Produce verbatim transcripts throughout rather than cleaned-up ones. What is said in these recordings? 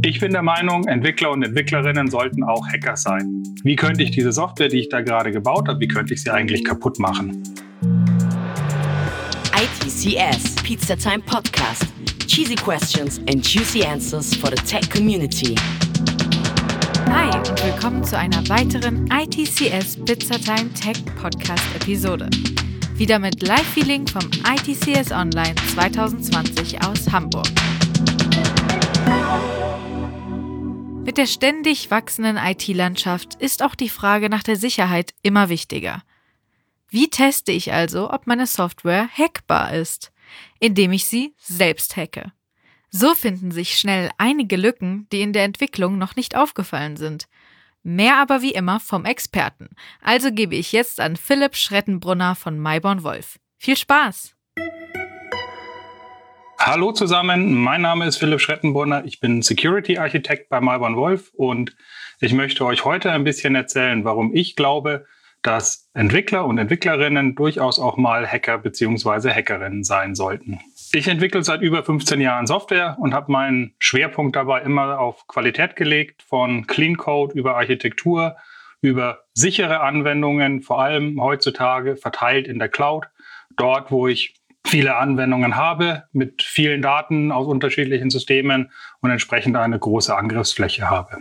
Ich bin der Meinung, Entwickler und Entwicklerinnen sollten auch Hacker sein. Wie könnte ich diese Software, die ich da gerade gebaut habe, wie könnte ich sie eigentlich kaputt machen? I T C S Pizza Time Podcast. Cheesy questions and juicy answers for the tech community. Hi und willkommen zu einer weiteren I T C S Pizza Time Tech Podcast Episode. Wieder mit Live-Feeling vom I T C S Online zwanzig zwanzig aus Hamburg. Mit der ständig wachsenden I T-Landschaft ist auch die Frage nach der Sicherheit immer wichtiger. Wie teste ich also, ob meine Software hackbar ist? Indem ich sie selbst hacke. So finden sich schnell einige Lücken, die in der Entwicklung noch nicht aufgefallen sind. Mehr aber wie immer vom Experten. Also gebe ich jetzt an Philipp Schrettenbrunner von Mayborn Wolf. Viel Spaß! Hallo zusammen, mein Name ist Philipp Schrettenbrunner, ich bin Security-Architekt bei Mayborn Wolf und ich möchte euch heute ein bisschen erzählen, warum ich glaube, dass Entwickler und Entwicklerinnen durchaus auch mal Hacker bzw. Hackerinnen sein sollten. Ich entwickle seit über fünfzehn Jahren Software und habe meinen Schwerpunkt dabei immer auf Qualität gelegt, von Clean Code über Architektur, über sichere Anwendungen, vor allem heutzutage verteilt in der Cloud, dort wo ich viele Anwendungen habe mit vielen Daten aus unterschiedlichen Systemen und entsprechend eine große Angriffsfläche habe.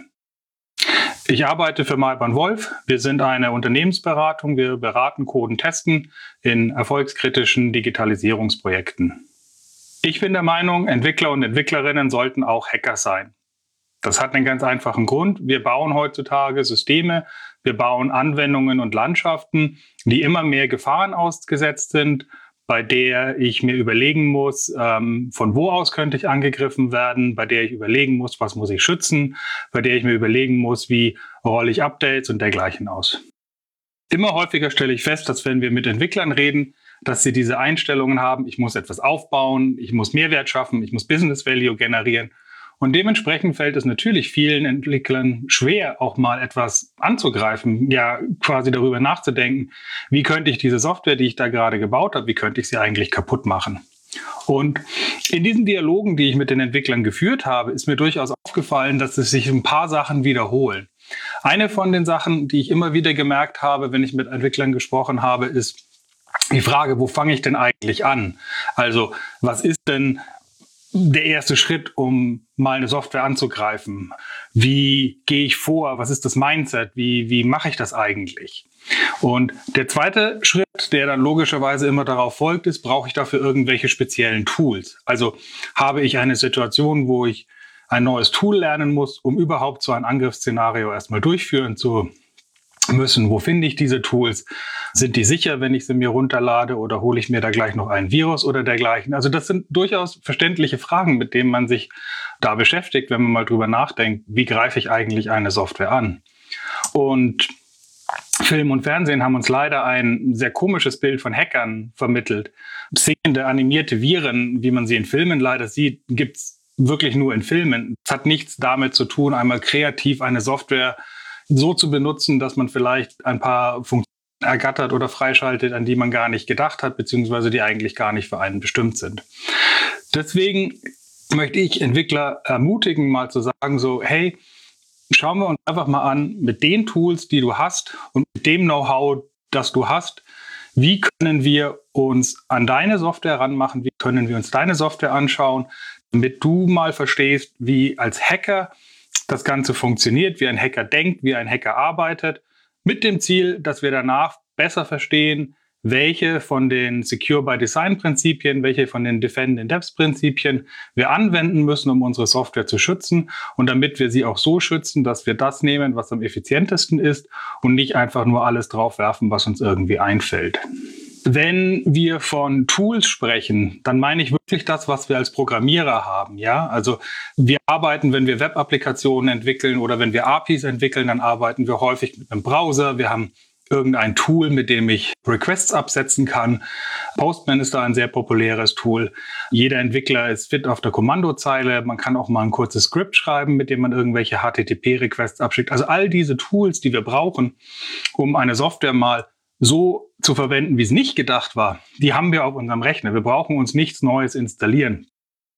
Ich arbeite für Mayborn Wolf. Wir sind eine Unternehmensberatung. Wir beraten, coden, testen in erfolgskritischen Digitalisierungsprojekten. Ich bin der Meinung, Entwickler und Entwicklerinnen sollten auch Hacker sein. Das hat einen ganz einfachen Grund. Wir bauen heutzutage Systeme, wir bauen Anwendungen und Landschaften, die immer mehr Gefahren ausgesetzt sind, bei der ich mir überlegen muss, ähm, von wo aus könnte ich angegriffen werden, bei der ich überlegen muss, was muss ich schützen, bei der ich mir überlegen muss, wie rolle ich Updates und dergleichen aus. Immer häufiger stelle ich fest, dass wenn wir mit Entwicklern reden, dass sie diese Einstellungen haben, ich muss etwas aufbauen, ich muss Mehrwert schaffen, ich muss Business Value generieren. Und dementsprechend fällt es natürlich vielen Entwicklern schwer, auch mal etwas anzugreifen, ja quasi darüber nachzudenken, wie könnte ich diese Software, die ich da gerade gebaut habe, wie könnte ich sie eigentlich kaputt machen. Und in diesen Dialogen, die ich mit den Entwicklern geführt habe, ist mir durchaus aufgefallen, dass es sich ein paar Sachen wiederholen. Eine von den Sachen, die ich immer wieder gemerkt habe, wenn ich mit Entwicklern gesprochen habe, ist die Frage, wo fange ich denn eigentlich an? Also was ist denn der erste Schritt, um mal eine Software anzugreifen? Wie gehe ich vor? Was ist das Mindset? Wie, wie mache ich das eigentlich? Und der zweite Schritt, der dann logischerweise immer darauf folgt, ist, brauche ich dafür irgendwelche speziellen Tools? Also habe ich eine Situation, wo ich ein neues Tool lernen muss, um überhaupt so ein Angriffsszenario erstmal durchführen zu müssen. Wo finde ich diese Tools? Sind die sicher, wenn ich sie mir runterlade, oder hole ich mir da gleich noch ein Virus oder dergleichen? Also das sind durchaus verständliche Fragen, mit denen man sich da beschäftigt, wenn man mal drüber nachdenkt, wie greife ich eigentlich eine Software an? Und Film und Fernsehen haben uns leider ein sehr komisches Bild von Hackern vermittelt. Singende, animierte Viren, wie man sie in Filmen leider sieht, gibt's wirklich nur in Filmen. Es hat nichts damit zu tun, einmal kreativ eine Software so zu benutzen, dass man vielleicht ein paar Funktionen ergattert oder freischaltet, an die man gar nicht gedacht hat, beziehungsweise die eigentlich gar nicht für einen bestimmt sind. Deswegen möchte ich Entwickler ermutigen, mal zu sagen, so, hey, schauen wir uns einfach mal an, mit den Tools, die du hast und mit dem Know-how, das du hast, wie können wir uns an deine Software ranmachen, wie können wir uns deine Software anschauen, damit du mal verstehst, wie als Hacker das Ganze funktioniert, wie ein Hacker denkt, wie ein Hacker arbeitet, mit dem Ziel, dass wir danach besser verstehen, welche von den Secure-by-Design-Prinzipien, welche von den Defend-in-Depth-Prinzipien wir anwenden müssen, um unsere Software zu schützen, und damit wir sie auch so schützen, dass wir das nehmen, was am effizientesten ist, und nicht einfach nur alles draufwerfen, was uns irgendwie einfällt. Wenn wir von Tools sprechen, dann meine ich wirklich das, was wir als Programmierer haben. Ja, also wir arbeiten, wenn wir Web-Applikationen entwickeln oder wenn wir A P Is entwickeln, dann arbeiten wir häufig mit einem Browser. Wir haben irgendein Tool, mit dem ich Requests absetzen kann. Postman ist da ein sehr populäres Tool. Jeder Entwickler ist fit auf der Kommandozeile. Man kann auch mal ein kurzes Skript schreiben, mit dem man irgendwelche H T T P-Requests abschickt. Also all diese Tools, die wir brauchen, um eine Software mal so zu verwenden, wie es nicht gedacht war, die haben wir auf unserem Rechner. Wir brauchen uns nichts Neues installieren.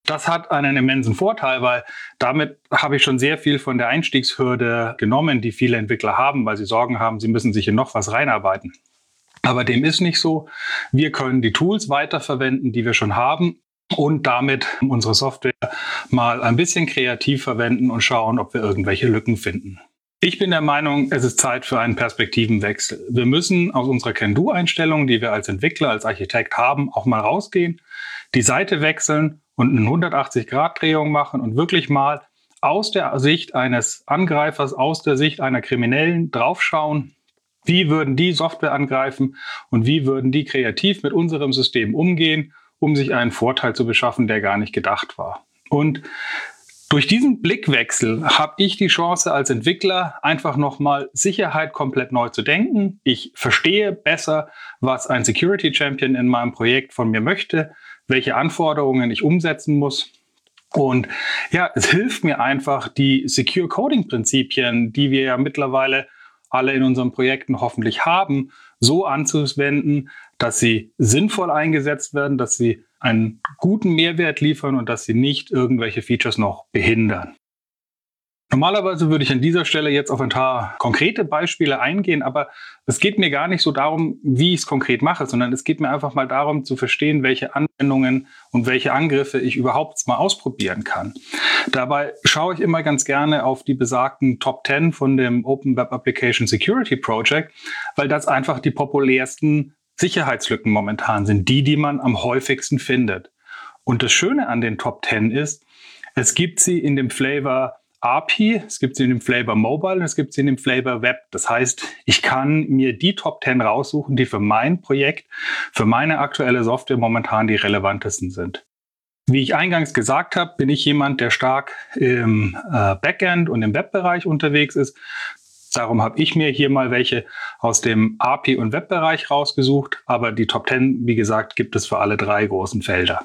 Das hat einen immensen Vorteil, weil damit habe ich schon sehr viel von der Einstiegshürde genommen, die viele Entwickler haben, weil sie Sorgen haben, sie müssen sich in noch was reinarbeiten. Aber dem ist nicht so. Wir können die Tools weiterverwenden, die wir schon haben, und damit unsere Software mal ein bisschen kreativ verwenden und schauen, ob wir irgendwelche Lücken finden. Ich bin der Meinung, es ist Zeit für einen Perspektivenwechsel. Wir müssen aus unserer Can-Do-Einstellung, die wir als Entwickler, als Architekt haben, auch mal rausgehen, die Seite wechseln und eine hundertachtzig-Grad-Drehung machen und wirklich mal aus der Sicht eines Angreifers, aus der Sicht einer Kriminellen draufschauen, wie würden die Software angreifen und wie würden die kreativ mit unserem System umgehen, um sich einen Vorteil zu beschaffen, der gar nicht gedacht war. Und durch diesen Blickwechsel habe ich die Chance als Entwickler einfach nochmal Sicherheit komplett neu zu denken. Ich verstehe besser, was ein Security Champion in meinem Projekt von mir möchte, welche Anforderungen ich umsetzen muss. Und ja, es hilft mir einfach, die Secure Coding Prinzipien, die wir ja mittlerweile alle in unseren Projekten hoffentlich haben, so anzuwenden, dass sie sinnvoll eingesetzt werden, dass sie einen guten Mehrwert liefern und dass sie nicht irgendwelche Features noch behindern. Normalerweise würde ich an dieser Stelle jetzt auf ein paar konkrete Beispiele eingehen, aber es geht mir gar nicht so darum, wie ich es konkret mache, sondern es geht mir einfach mal darum zu verstehen, welche Anwendungen und welche Angriffe ich überhaupt mal ausprobieren kann. Dabei schaue ich immer ganz gerne auf die besagten Top zehn von dem Open Web Application Security Project, weil das einfach die populärsten Sicherheitslücken momentan sind, die, die man am häufigsten findet. Und das Schöne an den Top zehn ist, es gibt sie in dem Flavor A P I, es gibt sie in dem Flavor Mobile und es gibt sie in dem Flavor Web. Das heißt, ich kann mir die Top zehn raussuchen, die für mein Projekt, für meine aktuelle Software momentan die relevantesten sind. Wie ich eingangs gesagt habe, bin ich jemand, der stark im äh, Backend und im Webbereich unterwegs ist. Darum habe ich mir hier mal welche aus dem A P I- und Webbereich rausgesucht. Aber die Top zehn, wie gesagt, gibt es für alle drei großen Felder.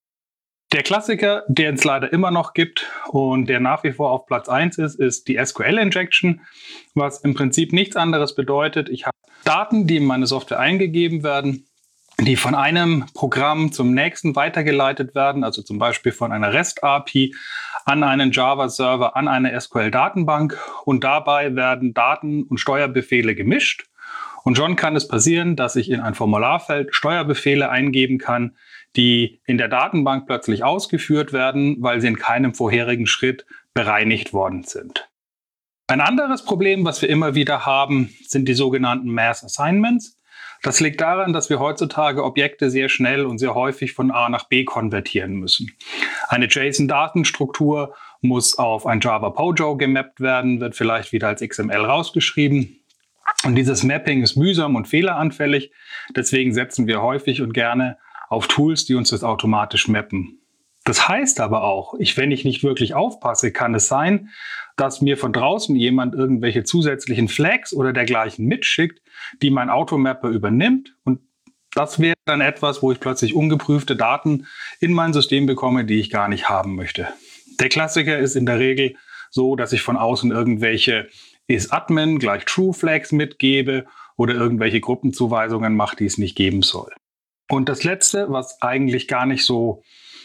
Der Klassiker, den es leider immer noch gibt und der nach wie vor auf Platz eins ist, ist die S Q L-Injection, was im Prinzip nichts anderes bedeutet. Ich habe Daten, die in meine Software eingegeben werden, die von einem Programm zum nächsten weitergeleitet werden, also zum Beispiel von einer REST-A P I an einen Java-Server, an eine S Q L-Datenbank, und dabei werden Daten und Steuerbefehle gemischt. Und schon kann es passieren, dass ich in ein Formularfeld Steuerbefehle eingeben kann, die in der Datenbank plötzlich ausgeführt werden, weil sie in keinem vorherigen Schritt bereinigt worden sind. Ein anderes Problem, was wir immer wieder haben, sind die sogenannten Mass Assignments. Das liegt daran, dass wir heutzutage Objekte sehr schnell und sehr häufig von A nach B konvertieren müssen. Eine JSON-Datenstruktur muss auf ein Java Pojo gemappt werden, wird vielleicht wieder als X M L rausgeschrieben. Und dieses Mapping ist mühsam und fehleranfällig. Deswegen setzen wir häufig und gerne auf Tools, die uns das automatisch mappen. Das heißt aber auch, ich, wenn ich nicht wirklich aufpasse, kann es sein, dass mir von draußen jemand irgendwelche zusätzlichen Flags oder dergleichen mitschickt, die mein Automapper übernimmt. Und das wäre dann etwas, wo ich plötzlich ungeprüfte Daten in mein System bekomme, die ich gar nicht haben möchte. Der Klassiker ist in der Regel so, dass ich von außen irgendwelche isAdmin gleich True Flags mitgebe oder irgendwelche Gruppenzuweisungen mache, die es nicht geben soll. Und das Letzte, was eigentlich gar nicht so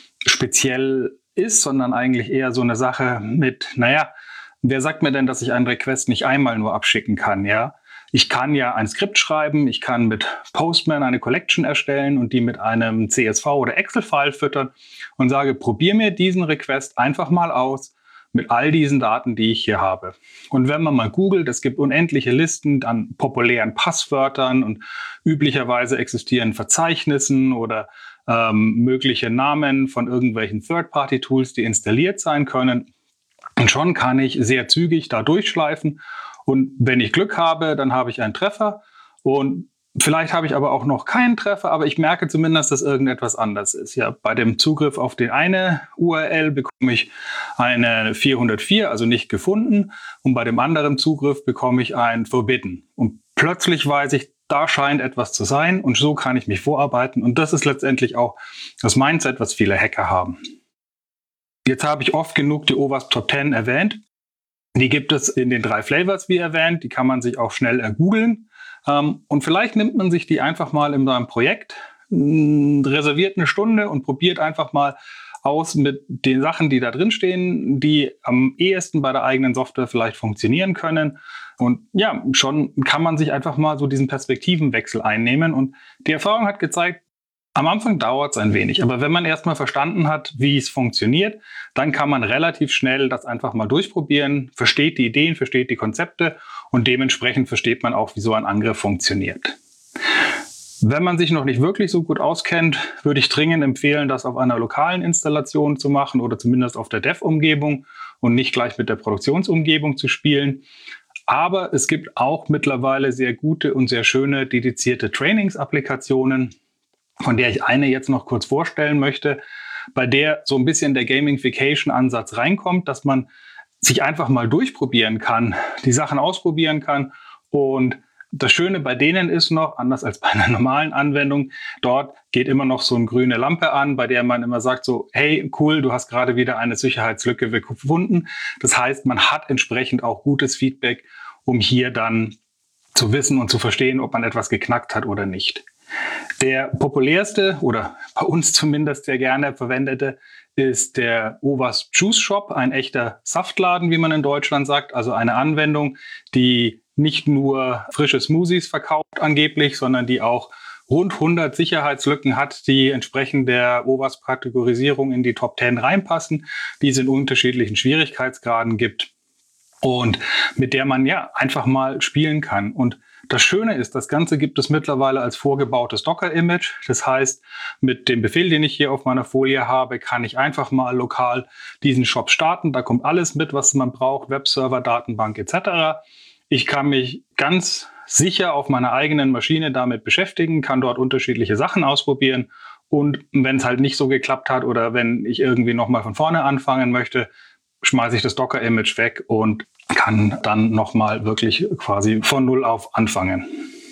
speziell ist, sondern eigentlich eher so eine Sache mit, naja, wer sagt mir denn, dass ich einen Request nicht einmal nur abschicken kann, ja? Ich kann ja ein Skript schreiben, ich kann mit Postman eine Collection erstellen und die mit einem C S V oder Excel-File füttern und sage, probier mir diesen Request einfach mal aus mit all diesen Daten, die ich hier habe. Und wenn man mal googelt, es gibt unendliche Listen an populären Passwörtern und üblicherweise existieren Verzeichnissen oder ähm, mögliche Namen von irgendwelchen Third-Party-Tools, die installiert sein können. Und schon kann ich sehr zügig da durchschleifen. Und wenn ich Glück habe, dann habe ich einen Treffer. Und vielleicht habe ich aber auch noch keinen Treffer, aber ich merke zumindest, dass irgendetwas anders ist. Ja, bei dem Zugriff auf die eine U R L bekomme ich eine vierhundertvier, also nicht gefunden. Und bei dem anderen Zugriff bekomme ich ein Forbidden. Und plötzlich weiß ich, da scheint etwas zu sein. Und so kann ich mich vorarbeiten. Und das ist letztendlich auch das Mindset, was viele Hacker haben. Jetzt habe ich oft genug die O WASP Top zehn erwähnt. Die gibt es in den drei Flavors, wie erwähnt. Die kann man sich auch schnell ergoogeln. Um, und vielleicht nimmt man sich die einfach mal in seinem Projekt, mh, reserviert eine Stunde und probiert einfach mal aus mit den Sachen, die da drin stehen, die am ehesten bei der eigenen Software vielleicht funktionieren können. Und ja, schon kann man sich einfach mal so diesen Perspektivenwechsel einnehmen. Und die Erfahrung hat gezeigt, am Anfang dauert es ein wenig, aber wenn man erstmal verstanden hat, wie es funktioniert, dann kann man relativ schnell das einfach mal durchprobieren, versteht die Ideen, versteht die Konzepte und dementsprechend versteht man auch, wie so ein Angriff funktioniert. Wenn man sich noch nicht wirklich so gut auskennt, würde ich dringend empfehlen, das auf einer lokalen Installation zu machen oder zumindest auf der Dev-Umgebung und nicht gleich mit der Produktionsumgebung zu spielen. Aber es gibt auch mittlerweile sehr gute und sehr schöne dedizierte Trainings-Applikationen, von der ich eine jetzt noch kurz vorstellen möchte, bei der so ein bisschen der Gamification-Ansatz reinkommt, dass man sich einfach mal durchprobieren kann, die Sachen ausprobieren kann. Und das Schöne bei denen ist noch, anders als bei einer normalen Anwendung, dort geht immer noch so eine grüne Lampe an, bei der man immer sagt so, hey, cool, du hast gerade wieder eine Sicherheitslücke gefunden. Das heißt, man hat entsprechend auch gutes Feedback, um hier dann zu wissen und zu verstehen, ob man etwas geknackt hat oder nicht. Der populärste oder bei uns zumindest sehr gerne verwendete ist der O W A S P Juice Shop, ein echter Saftladen, wie man in Deutschland sagt. Also eine Anwendung, die nicht nur frische Smoothies verkauft angeblich, sondern die auch rund hundert Sicherheitslücken hat, die entsprechend der O W A S P-Kategorisierung in die Top zehn reinpassen, die es in unterschiedlichen Schwierigkeitsgraden gibt und mit der man ja einfach mal spielen kann. Und das Schöne ist, das Ganze gibt es mittlerweile als vorgebautes Docker-Image. Das heißt, mit dem Befehl, den ich hier auf meiner Folie habe, kann ich einfach mal lokal diesen Shop starten. Da kommt alles mit, was man braucht, Webserver, Datenbank et cetera. Ich kann mich ganz sicher auf meiner eigenen Maschine damit beschäftigen, kann dort unterschiedliche Sachen ausprobieren. Und wenn es halt nicht so geklappt hat oder wenn ich irgendwie nochmal von vorne anfangen möchte, schmeiße ich das Docker-Image weg und kann dann nochmal wirklich quasi von Null auf anfangen.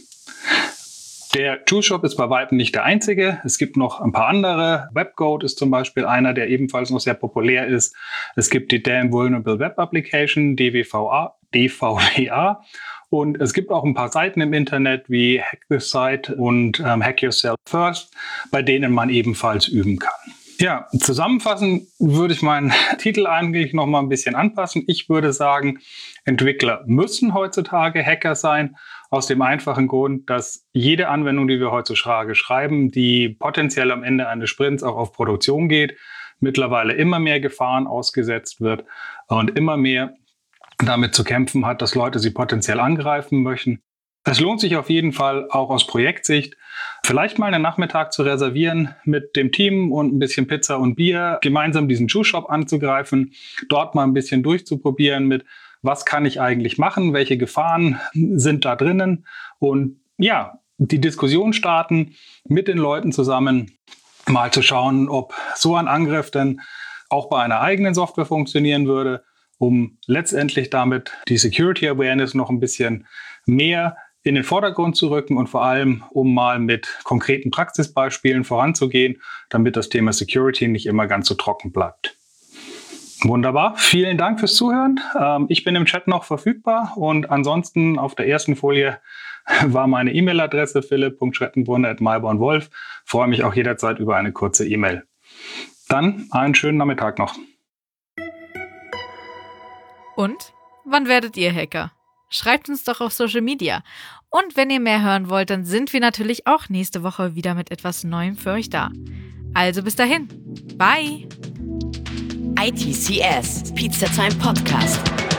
Der Juice Shop ist bei weitem nicht der einzige. Es gibt noch ein paar andere. WebGoat ist zum Beispiel einer, der ebenfalls noch sehr populär ist. Es gibt die Damn Vulnerable Web Application, D W V A, D V W A. Und es gibt auch ein paar Seiten im Internet wie Hack This Site und ähm, Hack Yourself First, bei denen man ebenfalls üben kann. Ja, zusammenfassend würde ich meinen Titel eigentlich noch mal ein bisschen anpassen. Ich würde sagen, Entwickler müssen heutzutage Hacker sein, aus dem einfachen Grund, dass jede Anwendung, die wir heutzutage schreiben, die potenziell am Ende eines Sprints auch auf Produktion geht, mittlerweile immer mehr Gefahren ausgesetzt wird und immer mehr damit zu kämpfen hat, dass Leute sie potenziell angreifen möchten. Es lohnt sich auf jeden Fall auch aus Projektsicht, vielleicht mal einen Nachmittag zu reservieren mit dem Team und ein bisschen Pizza und Bier, gemeinsam diesen Juice Shop anzugreifen, dort mal ein bisschen durchzuprobieren mit, was kann ich eigentlich machen, welche Gefahren sind da drinnen und ja, die Diskussion starten mit den Leuten zusammen, mal zu schauen, ob so ein Angriff denn auch bei einer eigenen Software funktionieren würde, um letztendlich damit die Security Awareness noch ein bisschen mehr in den Vordergrund zu rücken und vor allem, um mal mit konkreten Praxisbeispielen voranzugehen, damit das Thema Security nicht immer ganz so trocken bleibt. Wunderbar, vielen Dank fürs Zuhören. Ähm, ich bin im Chat noch verfügbar und ansonsten auf der ersten Folie war meine E-Mail-Adresse philipp punkt schrettenbrunner at myborn wolf. Freue mich auch jederzeit über eine kurze E-Mail. Dann einen schönen Nachmittag noch. Und wann werdet ihr Hacker? Schreibt uns doch auf Social Media. Und wenn ihr mehr hören wollt, dann sind wir natürlich auch nächste Woche wieder mit etwas Neuem für euch da. Also bis dahin. Bye. I T C S Pizza Time Podcast.